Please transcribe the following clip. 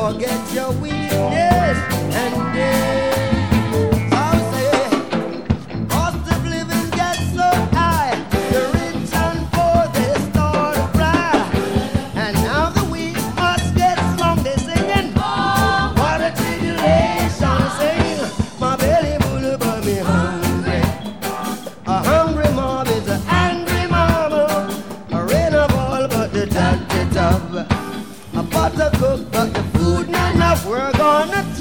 forget your weakness and then I'll say, cost of living gets so high, the rich and poor they start to cry, and now the weak must get strong. They singing, oh, what a tribulation! Sing, my belly full but me hungry. A hungry mob is an angry mama. A rain of all but the tug. A pot to cook but the food not enough. We're gonna